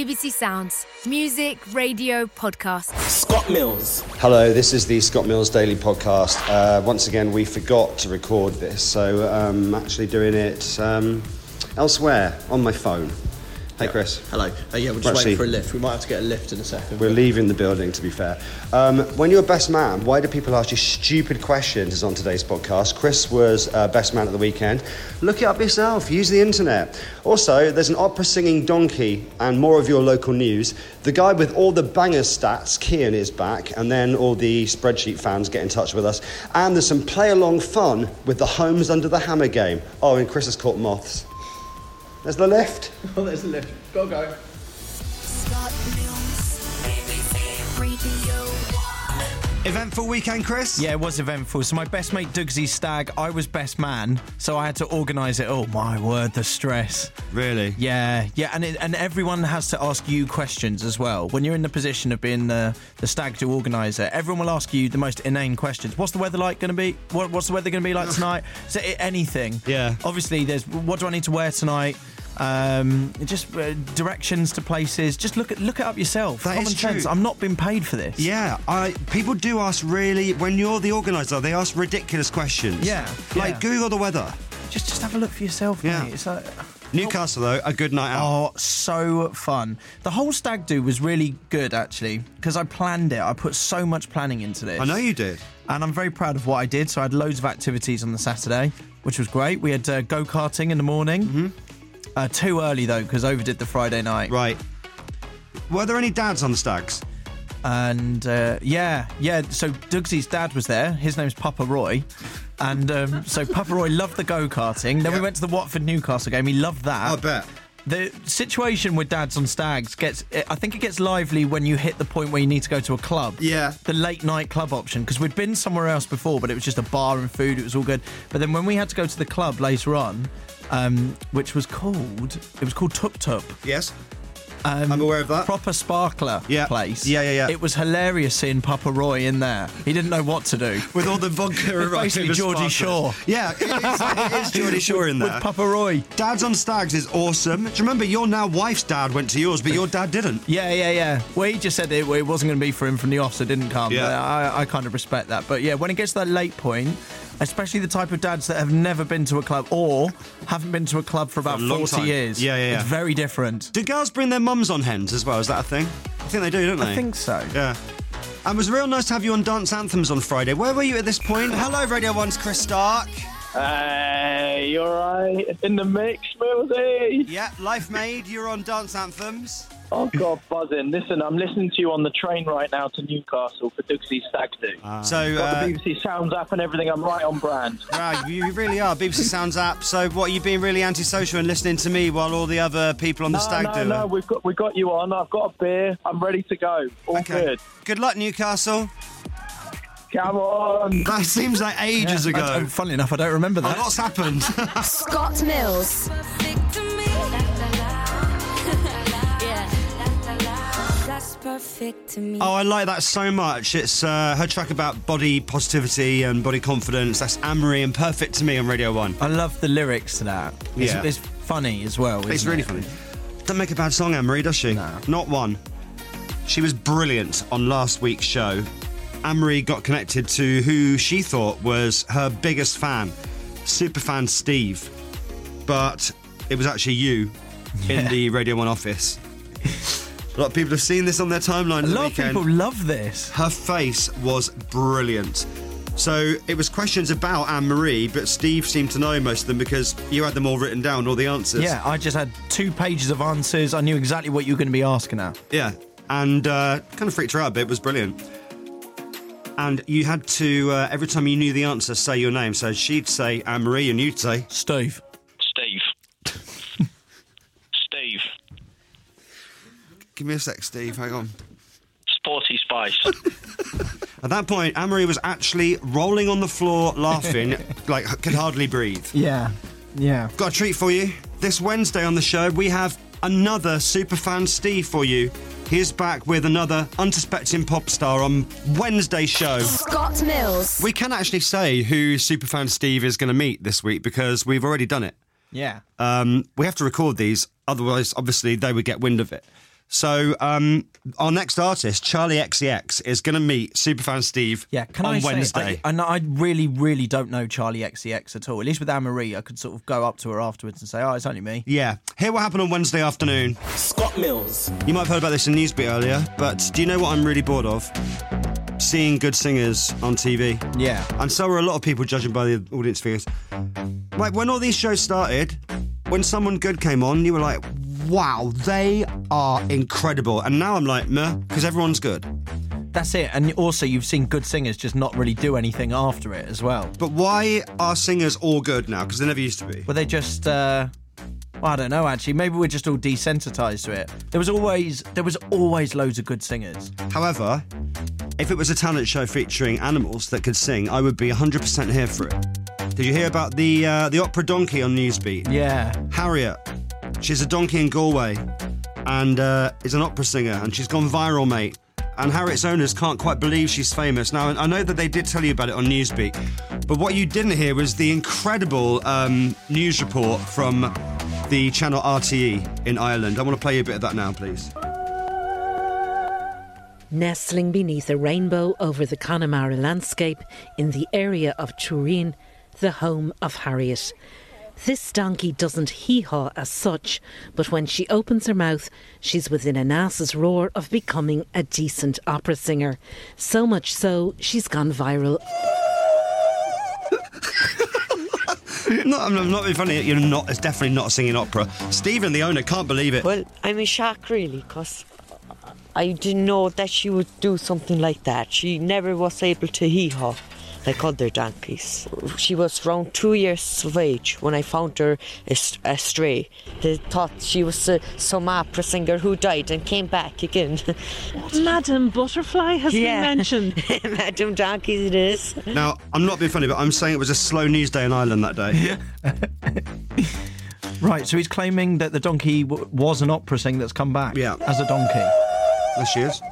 BBC Sounds. Music, radio, podcast. Scott Mills. Hello, this is the Scott Mills Daily Podcast. Once again, we forgot to record this, so I'm actually doing it elsewhere on my phone. Hey, Chris. Hello. We're just waiting for a lift. We might have to get a lift in a second. We're leaving the building, to be fair. When you're best man, why do people ask you stupid questions is on today's podcast. Chris was best man at the weekend. Look it up yourself. Use the internet. Also, there's an opera singing donkey and more of your local news. The guy with all the bangers stats, Kian, is back. And then all the spreadsheet fans get in touch with us. And there's some play-along fun with the Homes Under the Hammer game. Oh, and Chris has caught moths. There's the lift. Oh, there's the lift. Go. Scott Mills, BBC Radio 1. Eventful weekend, Chris? Yeah, it was eventful. So my best mate Dugsy's stag, I was best man, so I had to organise it. Oh my word, the stress. Really? Yeah, and everyone has to ask you questions as well. When you're in the position of being the stag do organiser, everyone will ask you the most inane questions. What's the weather like going to be? What's the weather going to be like tonight? Is it anything? Yeah. Obviously, there's what do I need to wear tonight? Just directions to places. Just look it up yourself. That Common is true. sense. I'm not being paid for this. Yeah, people do ask really, when you're the organiser, they ask ridiculous questions. Yeah. Google the weather. Just have a look for yourself, Yeah. mate. It's like, Newcastle, though, a good night out. oh, so fun. The whole stag do was really good, actually, because I planned it. I put so much planning into this. I know you did. And I'm very proud of what I did. So I had loads of activities on the Saturday, which was great. We had go-karting in the morning. Mm-hmm. Too early, though, because overdid the Friday night. Right. Were there any dads on the stags? And, yeah. So Dugsy's dad was there. His name's Papa Roy. And so Papa Roy loved the go-karting. Then we went to the Watford-Newcastle game. He loved that. I bet. The situation with dads on stags I think it gets lively when you hit the point where you need to go to a club. Yeah. The late night club option, because we'd been somewhere else before, but it was just a bar and food. It was all good. But then when we had to go to the club later on, which was called Tup Tup. Yes. I'm aware of that. Proper sparkler place. Yeah. It was hilarious seeing Papa Roy in there. He didn't know what to do. With all the vodka around. Basically Geordie Shore. Yeah, it is Geordie Shore in there. With Papa Roy. Dads on stags is awesome. Do you remember your now wife's dad went to yours, but your dad didn't? Yeah. Well, he just said it wasn't going to be for him from the off, so didn't come. Yeah. I kind of respect that. But yeah, when it gets to that late point, especially the type of dads that have never been to a club or haven't been to a club for about 40 years. Yeah. It's very different. Do girls bring their mums on hens as well? Is that a thing? I think they do, don't they? I think so. Yeah. And it was real nice to have you on Dance Anthems on Friday. Where were you at this point? Hello, Radio 1's Chris Stark. Hey, you alright? In the mix, Millsy? Yeah, Life Made, you're on Dance Anthems. Oh, God, buzzing. Listen, I'm listening to you on the train right now to Newcastle for Dugsy's stag do. So, Got the BBC Sounds app and everything. I'm right on brand. Right, you really are. BBC Sounds app. So, what, you being really antisocial and listening to me while all the other people on the stag do? No, we got you on. I've got a beer. I'm ready to go. All good. Good luck, Newcastle. Come on. That seems like ages ago. Funnily enough, I don't remember that. What's happened? Scott Mills. Perfect to me. Oh, I like that so much. It's her track about body positivity and body confidence. That's Anne-Marie and Perfect to Me on Radio 1. I love the lyrics to that. It's funny as well. It's really funny. Doesn't make a bad song, Anne-Marie, does she? No. Not one. She was brilliant on last week's show. Anne-Marie got connected to who she thought was her biggest fan, superfan Steve. But it was actually you in the Radio 1 office. A lot of people have seen this on their timeline. A lot of people love this. Her face was brilliant. So it was questions about Anne-Marie, but Steve seemed to know most of them because you had them all written down, all the answers. Yeah, I just had 2 pages of answers. I knew exactly what you were going to be asking her. Yeah, and kind of freaked her out a bit. It was brilliant. And you had to, every time you knew the answer, say your name. So she'd say Anne-Marie and you'd say... Steve. Give me a sec, Steve. Hang on. Sporty Spice. At that point, Anne-Marie was actually rolling on the floor laughing, like could hardly breathe. Yeah. Got a treat for you. This Wednesday on the show, we have another superfan Steve for you. He's back with another unsuspecting pop star on Wednesday's show. Scott Mills. We can actually say who superfan Steve is going to meet this week because we've already done it. Yeah. We have to record these, otherwise, obviously, they would get wind of it. So our next artist, Charlie XCX, is going to meet Superfan Steve on Wednesday. I really, really don't know Charlie XCX at all. At least with Anne-Marie, I could sort of go up to her afterwards and say, oh, it's only me. Yeah. Hear what happened on Wednesday afternoon. Scott Mills. You might have heard about this in Newsbeat earlier, but do you know what I'm really bored of? Seeing good singers on TV. Yeah. And so are a lot of people judging by the audience figures. Like, when all these shows started, when someone good came on, you were like, wow, they are incredible. And now I'm like, meh, because everyone's good. That's it. And also, you've seen good singers just not really do anything after it as well. But why are singers all good now? Because they never used to be. Well, they just... I don't know, actually. Maybe we're just all desensitised to it. There was always loads of good singers. However, if it was a talent show featuring animals that could sing, I would be 100% here for it. Did you hear about the opera donkey on Newsbeat? Yeah. Harriet. She's a donkey in Galway and is an opera singer, and she's gone viral, mate. And Harriet's owners can't quite believe she's famous. Now, I know that they did tell you about it on Newsbeat, but what you didn't hear was the incredible news report from the channel RTE in Ireland. I want to play you a bit of that now, please. Nestling beneath a rainbow over the Connemara landscape in the area of Turin, the home of Harriet. This donkey doesn't hee-haw as such, but when she opens her mouth, she's within an ass's roar of becoming a decent opera singer. So much so, she's gone viral. I'm not being funny. It's definitely not singing opera. Stephen, the owner, can't believe it. Well, I'm in shock, really, because I didn't know that she would do something like that. She never was able to hee-haw like other donkeys. She was around 2 years of age when I found her astray. They thought she was some opera singer who died and came back again. Madam Butterfly has been mentioned. Madam Donkey it is. Now, I'm not being funny, but I'm saying it was a slow news day in Ireland that day. Right, so he's claiming that the donkey was an opera singer that's come back as a donkey. There she is.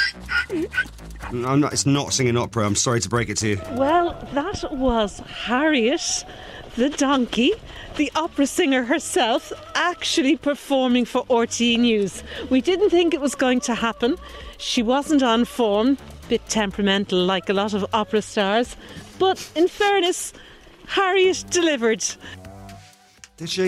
It's not singing opera, I'm sorry to break it to you. Well, that was Harriet, the donkey, the opera singer herself, actually performing for RTE News. We didn't think it was going to happen. She wasn't on form, bit temperamental like a lot of opera stars. But in fairness, Harriet delivered. Did she?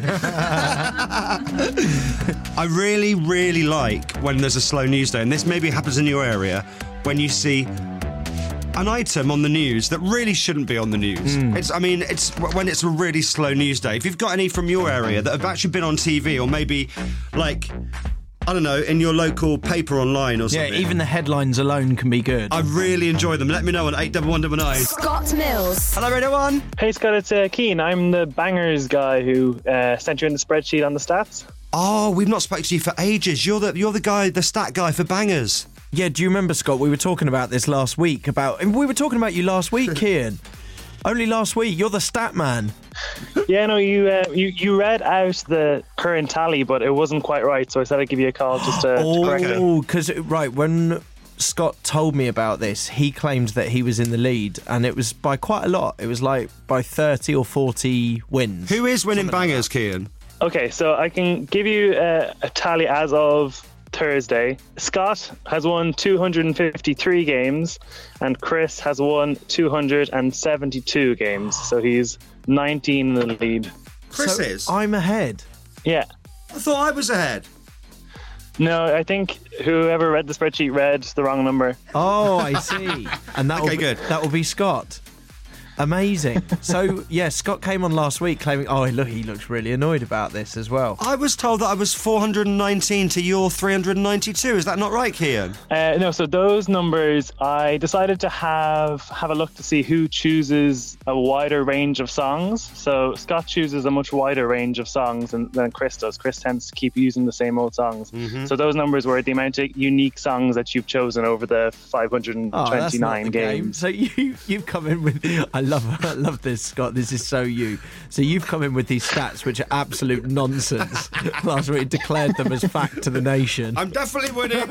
I really, really like when there's a slow news day, and this maybe happens in your area, when you see an item on the news that really shouldn't be on the news. It's when it's a really slow news day. If you've got any from your area that have actually been on TV, or maybe, like, I don't know, in your local paper online or something. Yeah, even the headlines alone can be good. I really enjoy them. Let me know on 81199. Scott Mills. Hello, Radio 1. Hey Scott, it's Keane. I'm the bangers guy who sent you in the spreadsheet on the stats. Oh, we've not spoken to you for ages. You're the guy, the stat guy for bangers. Yeah, do you remember, Scott? We were talking about this last week. We were talking about you last week, Kian. Only last week. You're the stat man. Yeah, no, you read out the current tally, but it wasn't quite right, so I said I'd give you a call just to correct it. Oh, because, when Scott told me about this, he claimed that he was in the lead, and it was by quite a lot. It was like by 30 or 40 wins. Who is winning bangers, Kian? Okay, so I can give you a tally as of Thursday. Scott has won 253 games and Chris has won 272 games, so he's 19 in the lead. Chris is? I'm ahead. Yeah. I thought I was ahead. No, I think whoever read the spreadsheet read the wrong number. Oh, I see. And that will be Scott. Amazing. So, yeah, Scott came on last week claiming, he looks really annoyed about this as well. I was told that I was 419 to your 392. Is that not right, Kian? No, so those numbers, I decided to have a look to see who chooses a wider range of songs. So Scott chooses a much wider range of songs than Chris does. Chris tends to keep using the same old songs. Mm-hmm. So those numbers were the amount of unique songs that you've chosen over the 529 games. So you've come in with... I love this, Scott. This is so you. So you've come in with these stats, which are absolute nonsense. Last week declared them as fact to the nation. I'm definitely winning.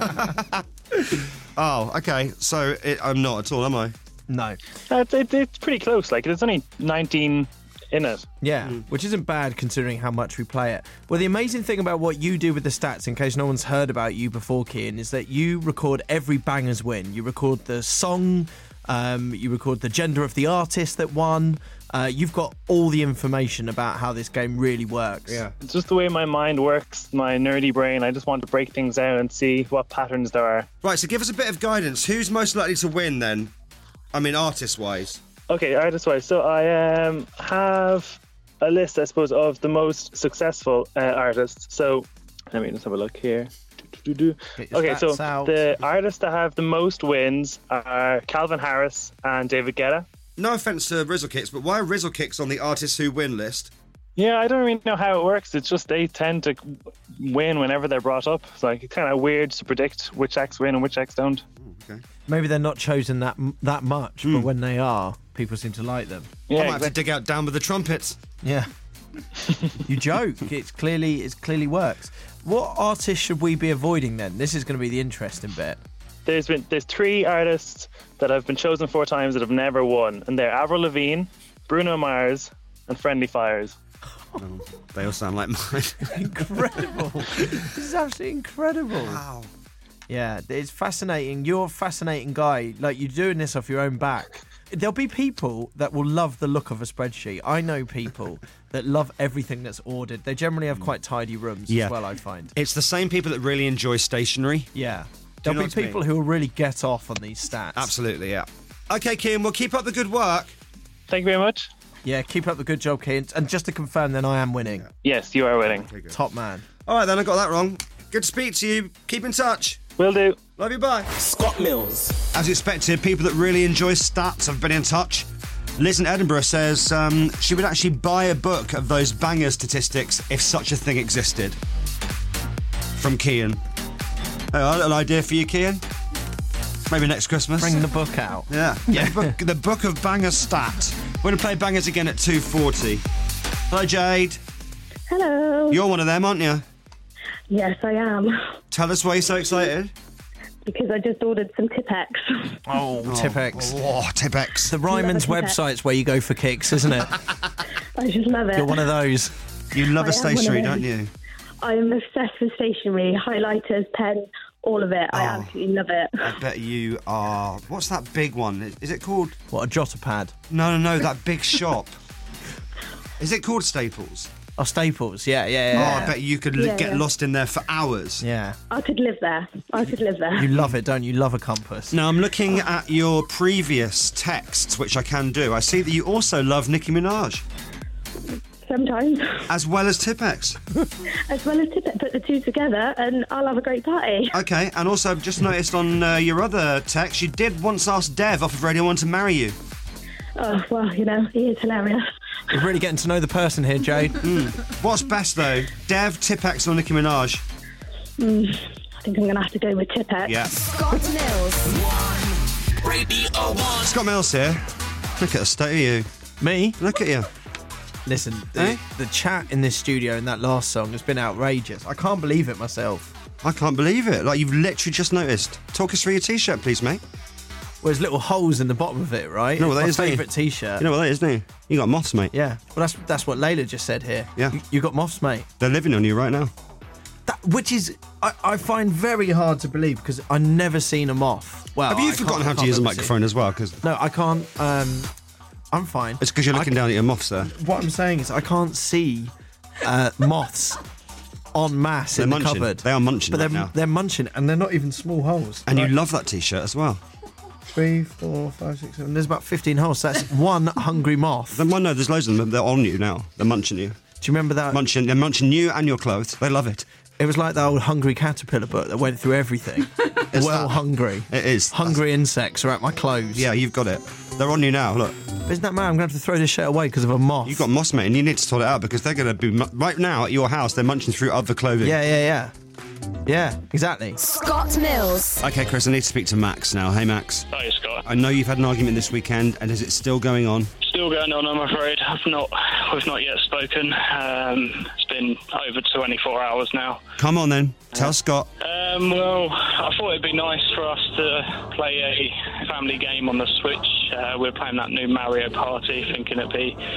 Oh, okay. So I'm not at all, am I? No. It's pretty close. Like, there's only 19 in it. Yeah, which isn't bad considering how much we play it. Well, the amazing thing about what you do with the stats, in case no one's heard about you before, Cian, is that you record every Bangers win. You record the song, you record the gender of the artist that won. You've got all the information about how this game really works. Yeah. It's just the way my mind works, my nerdy brain. I just want to break things out and see what patterns there are. Right, so give us a bit of guidance. Who's most likely to win then? I mean, artist-wise. Okay, artist-wise. So I have a list, I suppose, of the most successful artists. So let me just have a look here. Okay, so the artists that have the most wins are Calvin Harris and David Guetta. No offence to Rizzle-Kicks, but why are Rizzle-Kicks on the artists who win list? Yeah, I don't really know how it works. It's just they tend to win whenever they're brought up. It's like kind of weird to predict which acts win and which acts don't. Okay. Maybe they're not chosen that much, but when they are, people seem to like them. Yeah, I might have to dig out Down with the Trumpets. Yeah. You joke. It clearly works. What artists should we be avoiding then? This is going to be the interesting bit. There's 3 artists that have been chosen 4 times that have never won, and they're Avril Lavigne, Bruno Mars, and Friendly Fires. Oh, they all sound like mine. Incredible. This is absolutely incredible. Wow. Yeah, it's fascinating. You're a fascinating guy. Like, you're doing this off your own back. There'll be people that will love the look of a spreadsheet. I know people that love everything that's ordered. They generally have quite tidy rooms as well, I find. It's the same people that really enjoy stationery. Yeah. Do you There'll know be what I mean? people who will really get off on these stats. Absolutely, yeah. Okay, Cian, well, keep up the good work. Thank you very much. Yeah, keep up the good job, Cian. And just to confirm, then I am winning. Yes, you are winning. Okay, good. Top man. All right, then, I got that wrong. Good to speak to you. Keep in touch. Will do. Love you, bye. Scott Mills. As expected, people that really enjoy stats have been in touch. Liz in Edinburgh says she would actually buy a book of those banger statistics if such a thing existed. From Cian. Hey, a little idea for you, Cian. Maybe next Christmas. Bring the book out. Yeah. The book of banger stat. We're going to play bangers again at 2:40. Hello, Jade. Hello. You're one of them, aren't you? Yes, I am. Tell us why you're so excited. Because I just ordered some Tipex. Oh, Tipex. Oh, Tipex. The Ryman's Love a Tipex. website's where you go for kicks, isn't it? I just love it. You're one of those. You love a I am one of stationery, them. don't you? I'm obsessed with stationery, highlighters, pen, all of it. I absolutely love it. I bet you are. What's that big one? Is it called? What, a jotter pad? No, that big shop. Is it called Staples? Oh, Staples. Yeah. Oh, I bet you could Yeah, get yeah. lost in there for hours. Yeah. I could live there. You love it, don't you? Love a compass. Now, I'm looking at your previous texts, which I can do. I see that you also love Nicki Minaj, Sometimes. as well as Tipex. As well as Tipex. Put the two together and I'll have a great party. Okay, and also I've just noticed on your other text, you did once ask Dev off of Radio 1 to marry you. Oh, well, he is hilarious. We're really getting to know the person here, Jade. What's best, though? Dev, Tipex or Nicki Minaj? I think I'm going to have to go with Tipex. Yeah. Scott Mills. Radio 1. Scott Mills here. Look at the state of you. Me? Look at you. Listen, Eh? the chat in this studio in that last song has been outrageous. I can't believe it myself. I can't believe it. Like, you've literally just noticed. Talk us through your T-shirt, please, mate. Well, there's little holes in the bottom of it, right? You know what that My is, don't you? favourite T-shirt. You know what that is, don't you? You got moths, mate. Yeah. Well, that's what Layla just said here. Yeah. You got moths, mate. They're living on you right now. Which is, I find very hard to believe because I've never seen a moth. Well, Have you I forgotten can't- how I to use a can't remember microphone as well? Because No, I can't. I'm fine. it's because you're looking down at your moths there. What I'm saying is I can't see moths en masse They're in the munching. cupboard. They are munching but right now. they're munching, and they're not even small holes. And you Like, love that T-shirt as well. 3, 4, 5, 6, 7. There's about 15 holes. So that's one hungry moth. Well, no, there's loads of them. They're on you now. They're munching you. Do you remember that? They're munching you and your clothes. They love it. It was like that old Hungry Caterpillar book that went through everything. It's Well, that. hungry. It is. Hungry insects are at my clothes. Yeah, you've got it. They're on you now. Look, Isn't that mad? I'm going to have to throw this shirt away because of a moth. you've got moss, mate, and you need to sort it out because they're going to be right now at your house. They're munching through other clothing. Yeah, exactly. Scott Mills. Okay, Chris, I need to speak to Max now. Hey, Max. Hi, Scott. I know you've had an argument this weekend, and is it still going on? Still going on, I'm afraid. We've not yet spoken. It's been over 24 hours now. Come on, then. Tell Scott. Well, I thought it'd be nice for us to play a family game on the Switch. We're playing that new Mario Party, thinking it'd be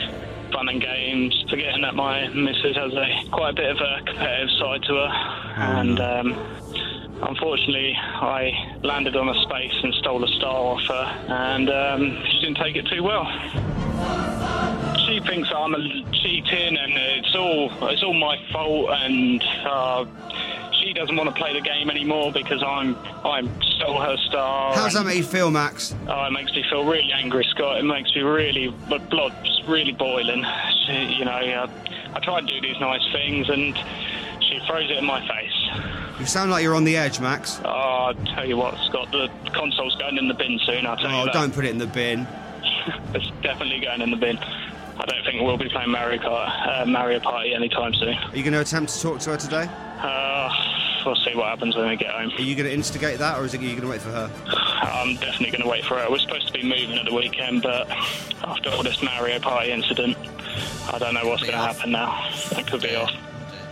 fun and games, forgetting that my missus has quite a bit of a competitive side to her. And unfortunately, I landed on a space and stole a star off her, and she didn't take it too well. She thinks I'm cheating, and it's all my fault, and she doesn't want to play the game anymore because I stole her star. How does that make you feel, Max? Oh, it makes me feel really angry, Scott. It makes me my blood's really boiling. I try and do these nice things, and she throws it in my face. You sound like you're on the edge, Max. Oh, I'll tell you what, Scott, the console's going in the bin soon, I'll tell you that. Don't put it in the bin. It's definitely going in the bin. I don't think we'll be playing Mario Party anytime soon. Are you going to attempt to talk to her today? We'll see what happens when we get home. Are you going to instigate that, or are you going to wait for her? I'm definitely going to wait for her. We're supposed to be moving at the weekend, but after all this Mario Party incident, I don't know what's going to happen now. It could be off.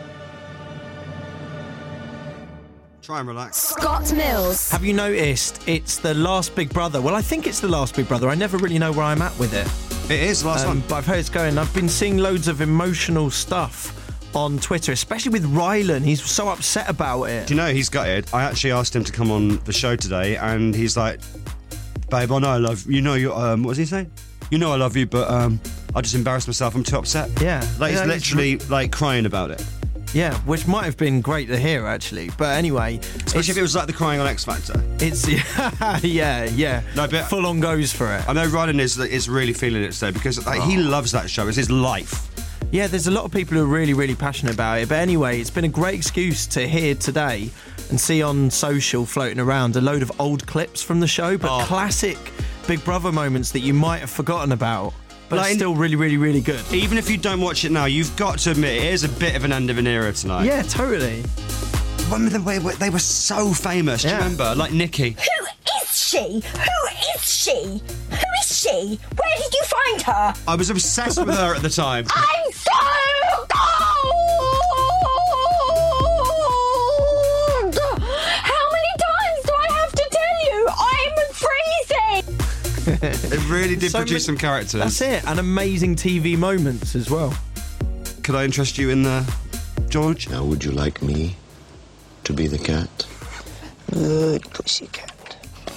Try and relax. Scott Mills. Have you noticed it's the last Big Brother? Well, I think it's the last Big Brother. I never really know where I'm at with it. It is the last one. But I've heard it's going. I've been seeing loads of emotional stuff on Twitter, especially with Rylan. He's so upset about it. Do you know he's gutted? I actually asked him to come on the show today, and he's like, "Babe, I know I love you. Know you. What was he saying? You know I love you, but I just embarrassed myself. I'm too upset." Yeah, he's literally like crying about it. Yeah, which might have been great to hear actually. But anyway, especially if it was like the crying on X Factor. It's yeah. No, but full on goes for it. I know Rylan is really feeling it today because he loves that show. It's his life. Yeah, there's a lot of people who are really, really passionate about it. But anyway, it's been a great excuse to hear today and see on social floating around a load of old clips from the show, but classic Big Brother moments that you might have forgotten about. But it's still really, really, really good. Even if you don't watch it now, you've got to admit, it is a bit of an end of an era tonight. Yeah, totally. They were so famous, do you remember? Like Nikki. Who is she? Who is she? Who is she? Where did you find her? I was obsessed with her at the time. I'm so cold! How many times do I have to tell you? I'm freezing! It really did produce some characters. That's it, and amazing TV moments as well. Could I interest you in George? Now, would you like me to be the cat? Good pussycat.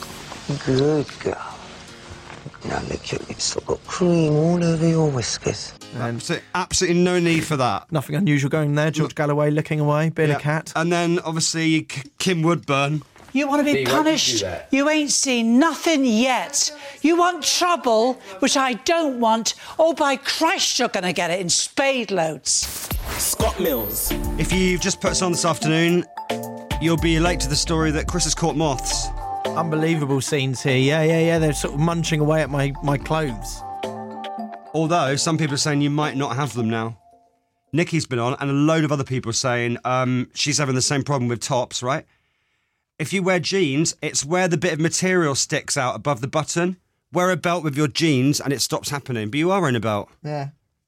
Good girl. Now look, you've still got cream all over your whiskers. Absolutely no need for that. Nothing unusual going there. George Galloway looking away, being a cat. And then, obviously, Kim Woodburn. You want to be punished? You ain't seen nothing yet. You want trouble, which I don't want. Oh, by Christ, you're going to get it in spade loads. Scott Mills. If you've just put us on this afternoon, you'll be late to the story that Chris has caught moths. Unbelievable scenes here. Yeah. They're sort of munching away at my clothes. Although, some people are saying you might not have them now. Nikki's been on, and a load of other people are saying she's having the same problem with tops, right? If you wear jeans, it's where the bit of material sticks out above the button. Wear a belt with your jeans and it stops happening. But you are wearing a belt. Yeah.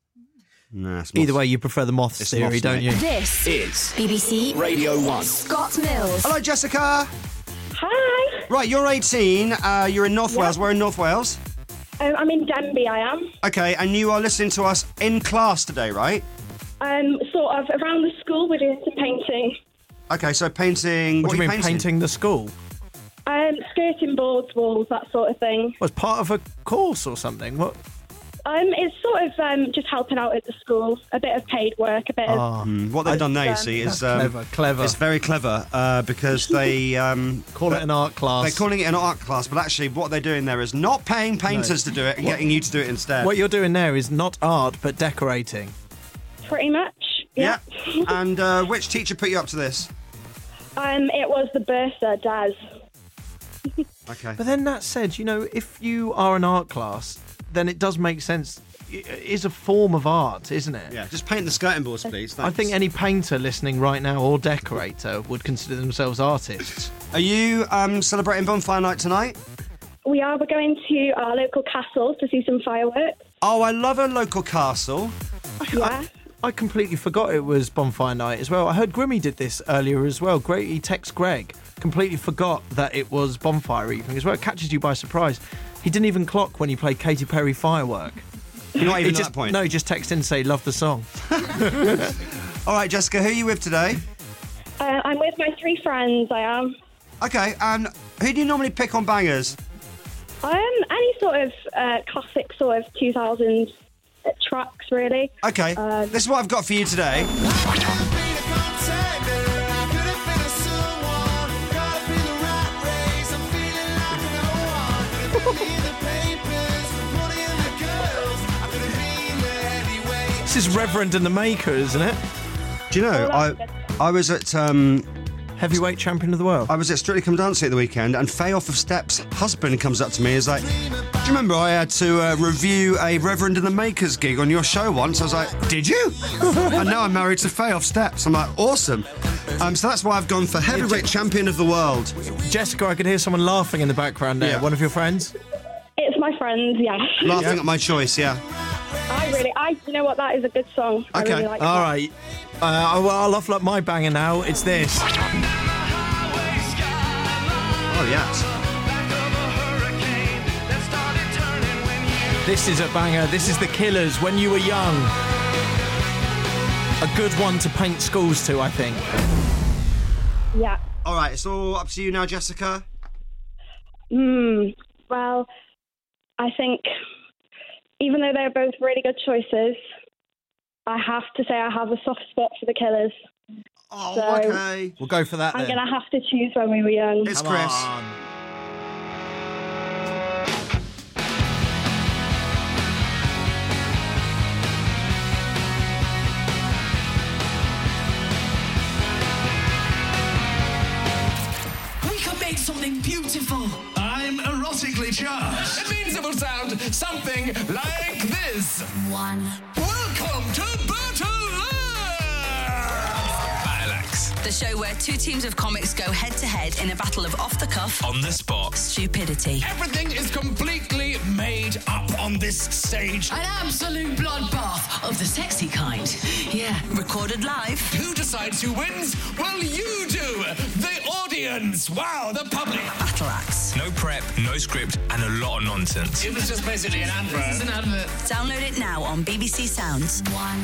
Nah, it's either way, you prefer the moths theory, moths, don't mate. you? This is BBC Radio 1. Scott Mills. Hello, Jessica. Hi. Right, you're 18. You're in North Wales. Where in North Wales? I'm in Denbigh, I am. Okay, and you are listening to us in class today, right? Sort of around the school, we're doing some painting. Okay, so painting... What do you mean, painting the school? Skirting boards, walls, that sort of thing. Was part of a course or something? What? It's sort of just helping out at the school. A bit of paid work, a bit of... What they've done there, you see, is... clever. It's very clever because they... call it an art class. They're calling it an art class, but actually what they're doing there is not paying painters to do it and getting you to do it instead. What you're doing there is not art, but decorating. Pretty much, yeah. And which teacher put you up to this? It was the bursar, Daz. Okay. But then that said, if you are an art class, then it does make sense. It is a form of art, isn't it? Yeah, just paint the skirting boards, please. Thanks. I think any painter listening right now or decorator would consider themselves artists. Are you celebrating Bonfire Night tonight? We are. We're going to our local castle to see some fireworks. Oh, I love a local castle. Yeah. I completely forgot it was Bonfire Night as well. I heard Grimmy did this earlier as well. He texted Greg. Completely forgot that it was Bonfire Evening as well. It catches you by surprise. He didn't even clock when he played Katy Perry Firework. You're not even at that point? No, just text in and say, love the song. All right, Jessica, who are you with today? I'm with my 3 friends, I am. Okay, and who do you normally pick on bangers? Any sort of classic sort of 2000s tracks, really. Okay, this is what I've got for you today. This is Reverend and the Maker, isn't it? Do you know, I was at... heavyweight champion of the world. I was at Strictly Come Dancing at the weekend, and Faye Off of Step's husband comes up to me and is like, do you remember I had to review a Reverend and the Makers gig on your show once? I was like, did you? And now I'm married to Faye Off Steps. I'm like, awesome. So that's why I've gone for heavyweight champion of the world. Jessica, I could hear someone laughing in the background there. Yeah. One of your friends? It's my friends, yeah. Laughing at my choice, yeah. You know what, that is a good song. Okay. I really like All that. right. Well, I'll offer up my banger now. It's this. Oh, yes. This is a banger. This is The Killers, When You Were Young. A good one to paint schools to, I think. Yeah. All right, it's all up to you now, Jessica. Well, I think even though they're both really good choices, I have to say I have a soft spot for The Killers. Oh, so okay. We'll go for that I'm then. going to have to choose When We Were Young. It's Chris. We could make something beautiful. I'm erotically charged. It means it will sound something like this. One. Welcome to The show where 2 teams of comics go head-to-head in a battle of off-the-cuff, on-the-spot stupidity. Everything is completely made up on this stage. An absolute bloodbath of the sexy kind. Yeah. Recorded live. Who decides who wins? Well, you do! The audience! Wow, the public! Battle Axe. No prep, no script, and a lot of nonsense. It was just basically an advert. This is an advert. Download it now on BBC Sounds. One.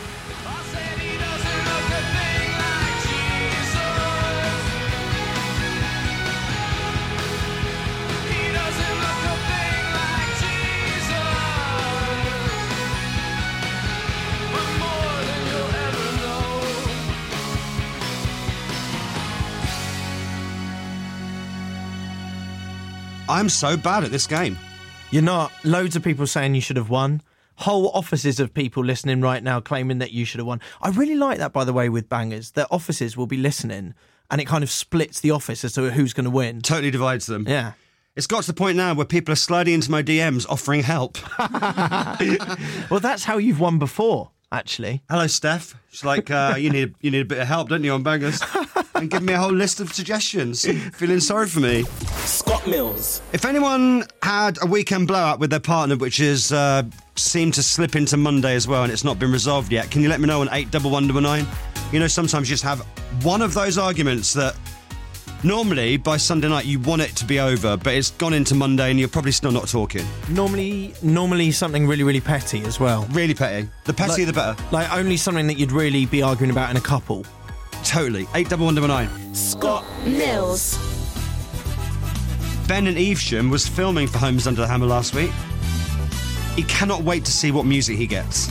I'm so bad at this game. You're not. Loads of people saying you should have won. Whole offices of people listening right now claiming that you should have won. I really like that, by the way, with bangers. That offices will be listening and it kind of splits the office as to who's going to win. Totally divides them. Yeah. It's got to the point now where people are sliding into my DMs offering help. Well, that's how you've won before, actually. Hello, Steph. She's like, you need a bit of help, don't you, on bangers? And give me a whole list of suggestions. Feeling sorry for me. Scott Mills. If anyone had a weekend blowout with their partner, which has seemed to slip into Monday as well, and it's not been resolved yet, can you let me know on 81199? You know, sometimes you just have one of those arguments that normally by Sunday night you want it to be over, but it's gone into Monday and you're probably still not talking. Normally something really, really petty as well. Really petty. The pettier the better. Like only something that you'd really be arguing about in a couple. Totally. 81199. Scott Mills. Ben in Evesham was filming for Homes Under the Hammer last week. He cannot wait to see what music he gets.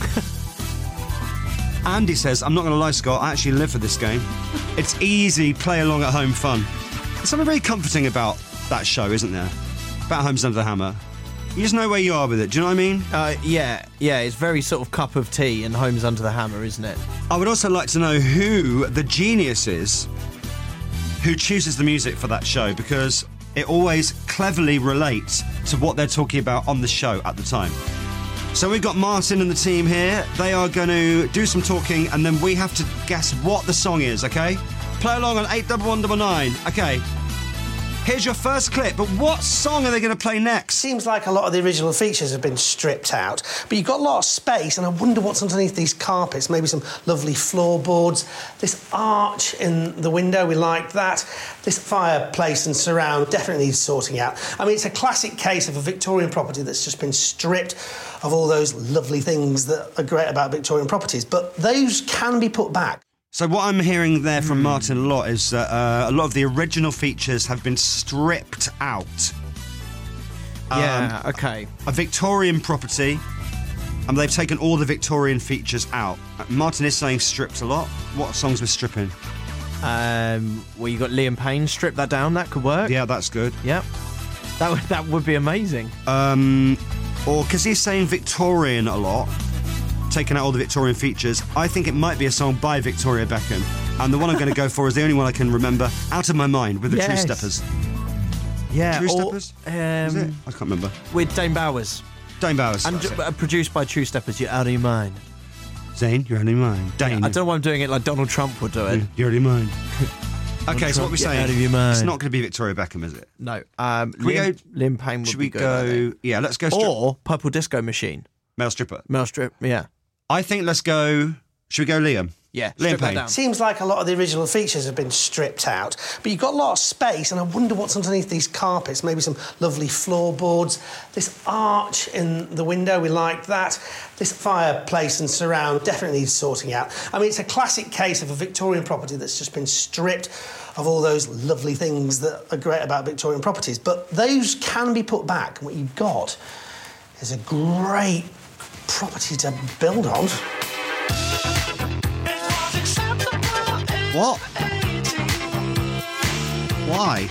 Andy says, I'm not going to lie, Scott, I actually live for this game. It's easy, play along at home fun. There's something very comforting about that show, isn't there? About Homes Under the Hammer. You just know where you are with it, do you know what I mean? Yeah, it's very sort of cup of tea and Homes Under the Hammer, isn't it? I would also like to know who the genius is who chooses the music for that show, because it always cleverly relates to what they're talking about on the show at the time. So we've got Martin and the team here. They are going to do some talking and then we have to guess what the song is, okay? Play along on 81199. Okay. Here's your first clip, but what song are they going to play next? Seems like a lot of the original features have been stripped out, but you've got a lot of space, and I wonder what's underneath these carpets. Maybe some lovely floorboards. This arch in the window, we like that. This fireplace and surround definitely needs sorting out. I mean, it's a classic case of a Victorian property that's just been stripped of all those lovely things that are great about Victorian properties, but those can be put back. So what I'm hearing there from Martin a lot is that a lot of the original features have been stripped out. Yeah, okay. A Victorian property, and they've taken all the Victorian features out. Martin is saying stripped a lot. What songs were stripping? Well, you got Liam Payne, strip that down, that could work. Yeah, that's good. Yep. That would be amazing. Or, because he's saying Victorian a lot, taking out all the Victorian features, I think it might be a song by Victoria Beckham. And the one I'm going to go for is the only one I can remember out of my mind, with the True Steppers. Yeah, True Steppers? Is it? I can't remember. With Dane Bowers. Dane Bowers. And produced by True Steppers. You're out of your mind. Zane, you're out of your mind. Dane. I don't know why I'm doing it like Donald Trump would do it. You're out of your mind. Okay, so what we're saying? Out of your mind. It's not going to be Victoria Beckham, is it? No. Liam Payne would should be we good. go? Yeah, let's go. Or Purple Disco Machine. Male stripper. Male strip. Yeah. I think let's go. Should we go Liam? Yeah, Liam Payne. Seems like a lot of the original features have been stripped out, but you've got a lot of space, and I wonder what's underneath these carpets. Maybe some lovely floorboards. This arch in the window, we like that. This fireplace and surround definitely needs sorting out. I mean, it's a classic case of a Victorian property that's just been stripped of all those lovely things that are great about Victorian properties, but those can be put back. And what you've got is a great property to build on. What? Why?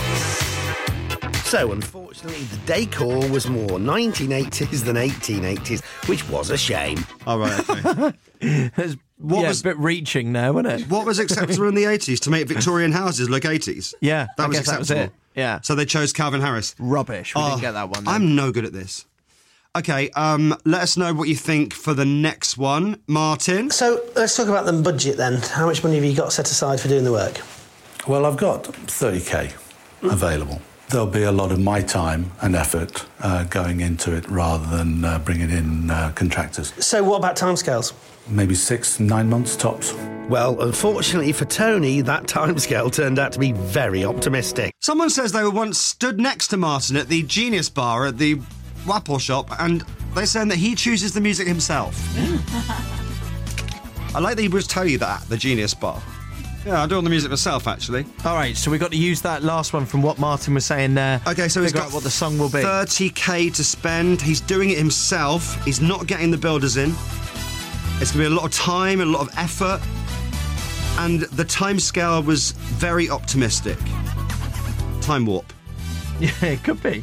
So, unfortunately, the decor was more 1980s than 1880s, which was a shame. All right, okay. What was a bit reaching now, wasn't it? What was acceptable in the 80s? To make Victorian houses look 80s? Yeah, that was guess acceptable. That was it. Yeah. So they chose Calvin Harris. Rubbish. We didn't get that one. Then. I'm no good at this. Okay, let us know what you think for the next one. Martin? So, let's talk about the budget then. How much money have you got set aside for doing the work? Well, I've got 30k available. There'll be a lot of my time and effort going into it rather than bringing in contractors. So what about timescales? Maybe 6-9 months tops. Well, unfortunately for Tony, that timescale turned out to be very optimistic. Someone says they were once stood next to Martin at the Genius Bar at the Wapple shop, and they're saying that he chooses the music himself. I like that he was tell you that at the Genius Bar. Yeah, I do all the music myself, actually. All right, so we've got to use that last one from what Martin was saying there. Okay, so he's got what the song will be. 30k to spend. He's doing it himself. He's not getting the builders in. It's going to be a lot of time and a lot of effort. And the time scale was very optimistic. Time warp. Yeah, it could be.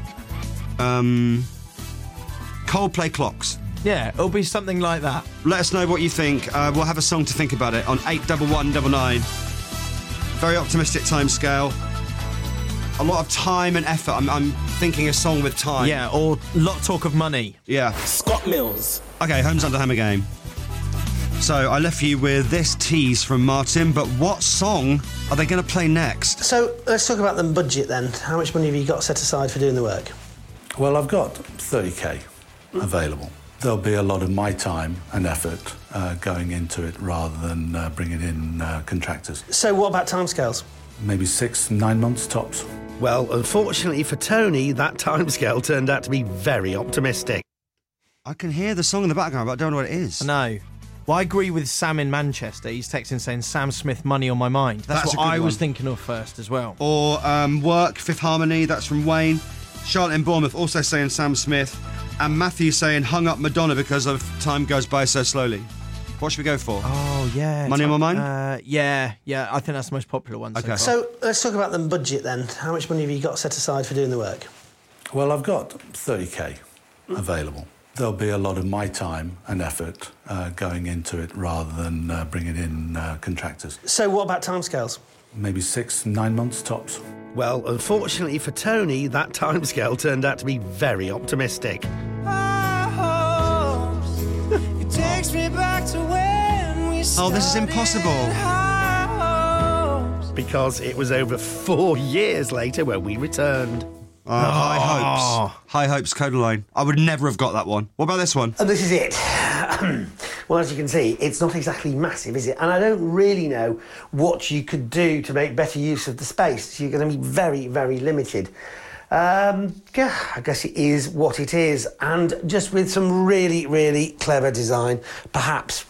Coldplay clocks. Yeah, it'll be something like that. Let us know what you think. We'll have a song to think about it on 81199. Very optimistic time scale. A lot of time and effort. I'm thinking a song with time. Yeah, or a lot of talk of money. Yeah. Scott Mills. Okay, Homes Under Hammer game. So I left you with this tease from Martin, but what song are they going to play next? So let's talk about the budget then. How much money have you got set aside for doing the work? Well, I've got 30k available. There'll be a lot of my time and effort going into it rather than bringing in contractors. So what about timescales? Maybe 6-9 months tops. Well, unfortunately for Tony, that timescale turned out to be very optimistic. I can hear the song in the background, but I don't know what it is. No. Well, I agree with Sam in Manchester. He's texting saying, Sam Smith, Money on My Mind. That's what I was thinking of first as well. Or Work, Fifth Harmony, that's from Wayne. Charlotte in Bournemouth also saying Sam Smith. And Matthew saying Hung Up Madonna because of Time Goes By So Slowly. What should we go for? Oh, yeah. Money on My Mind? Yeah. I think that's the most popular one. Okay. So let's talk about the budget then. How much money have you got set aside for doing the work? Well, I've got 30k available. There'll be a lot of my time and effort going into it rather than bringing in contractors. So what about timescales? Maybe 6-9 months tops. Well, unfortunately for Tony, that timescale turned out to be very optimistic. Oh, this is impossible. because it was over 4 years later when we returned. High Hopes. High Hopes, Codaline. I would never have got that one. What about this one? And this is it. Well, as you can see, it's not exactly massive, is it? And I don't really know what you could do to make better use of the space. So you're going to be very, very limited. I guess it is what it is. And just with some really, really clever design, perhaps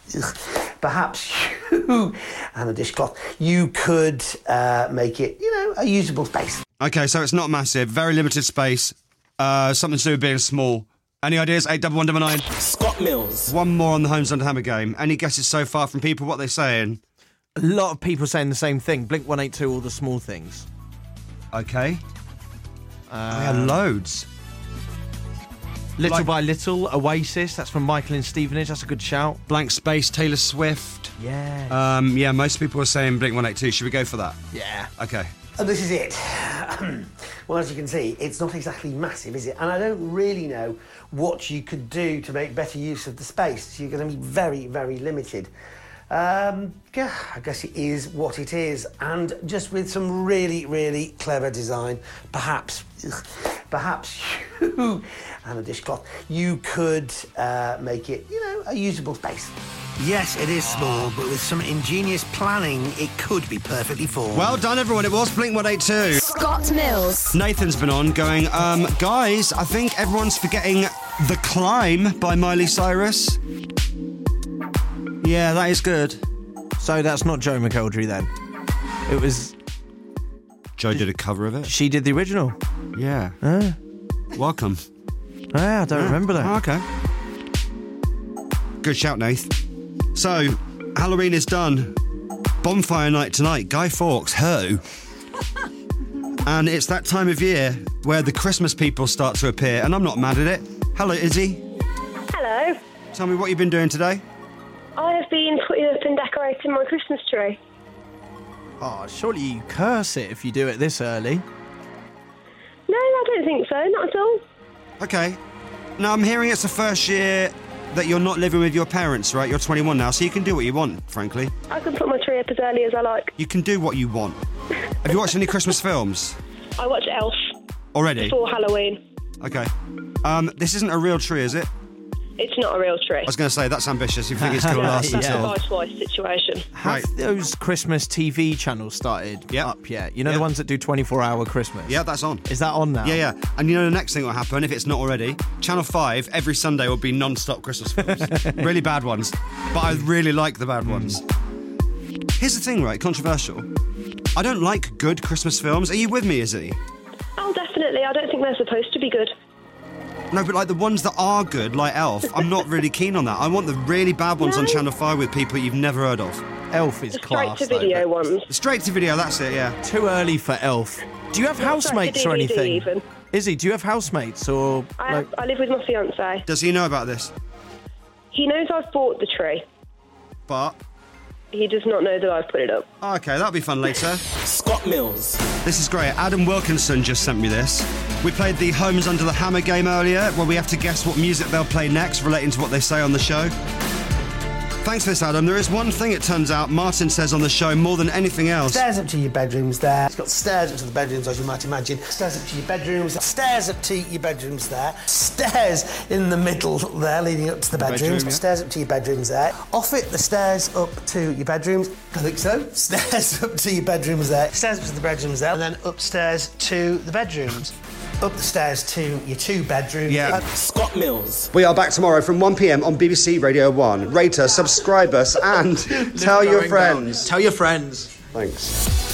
you, and a dishcloth, you could make it, a usable space. Okay, so it's not massive, very limited space, something to do with being small. Any ideas? 81199. Scott Mills. One more on the Homes Under Hammer game. Any guesses so far from people? What they're saying? A lot of people saying the same thing. Blink-182, all the small things. Okay. We had loads. Little by Little, Oasis. That's from Michael in Stevenage. That's a good shout. Blank Space, Taylor Swift. Yeah. Yeah, most people are saying Blink-182. Should we go for that? Yeah. Okay. And this is it. Well, as you can see, it's not exactly massive, is it? And I don't really know what you could do to make better use of the space. So you're going to be very, very limited. I guess it is what it is. And just with some really, really clever design, perhaps you, and a dishcloth, you could make it, a usable space. Yes, it is small, but with some ingenious planning, it could be perfectly formed. Well done, everyone. It was Blink-182. Scott Mills. Nathan's been on going, guys, I think everyone's forgetting The Climb by Miley Cyrus. Yeah, that is good. So that's not Joe McElderry then? It was... Joe did a cover of it? She did the original. Yeah. Welcome. I don't remember that. Oh, okay. Good shout, Nath. So, Halloween is done. Bonfire night tonight. Guy Fawkes, Ho. And it's that time of year where the Christmas people start to appear, and I'm not mad at it. Hello, Izzy. Hello. Tell me what you've been doing today. I have been putting up and decorating my Christmas tree. Oh, surely you curse it if you do it this early. No, I don't think so. Not at all. Okay. Now, I'm hearing it's the first year that you're not living with your parents, right? You're 21 now, so you can do what you want, frankly. I can put my tree up as early as I like. You can do what you want. Have you watched any Christmas films? I watch Elf. Already? Before Halloween. Okay. This isn't a real tree, is it? It's not a real tree. I was going to say, that's ambitious. You think it's going to last That's until... a buy-twice situation. Have those Christmas TV channels started up yet? You know the ones that do 24-hour Christmas? Yeah, that's on. Is that on now? Yeah. And you know the next thing will happen, if it's not already? Channel 5, every Sunday, will be non-stop Christmas films. Really bad ones. But I really like the bad ones. Here's the thing, right? Controversial. I don't like good Christmas films. Are you with me, Izzy? Oh, definitely. I don't think they're supposed to be good. No, but like the ones that are good, like Elf, I'm not really keen on that. I want the really bad ones on Channel 5 with people you've never heard of. Elf is class. Straight-to-video ones. Straight to video, that's it, yeah. Too early for Elf. Do you have housemates or anything? Even. Izzy, do you have housemates or... I live with my fiancé. Does he know about this? He knows I've bought the tree. But... He does not know that I've put it up. Oh, okay, that'll be fun later. Scott Mills. This is great. Adam Wilkinson just sent me this. We played the Homes Under the Hammer game earlier, where we have to guess what music they'll play next relating to what they say on the show. Thanks for this, Adam. There is one thing, it turns out, Martin says on the show more than anything else. Stairs up to your bedrooms there. It's got stairs up to the bedrooms, as you might imagine. Stairs up to your bedrooms. Stairs up to your bedrooms there. Stairs in the middle there, leading up to the bedrooms. Bedroom, yeah. Stairs up to your bedrooms there. Off it, the stairs up to your bedrooms. I think so. Stairs up to your bedrooms there. Stairs up to the bedrooms there. And then upstairs to the bedrooms. Up the stairs to your 2 bedrooms. Yeah. Scott Mills. We are back tomorrow from 1 p.m. on BBC Radio 1. Rate us, subscribe us, and tell your friends. Tell your friends. Thanks.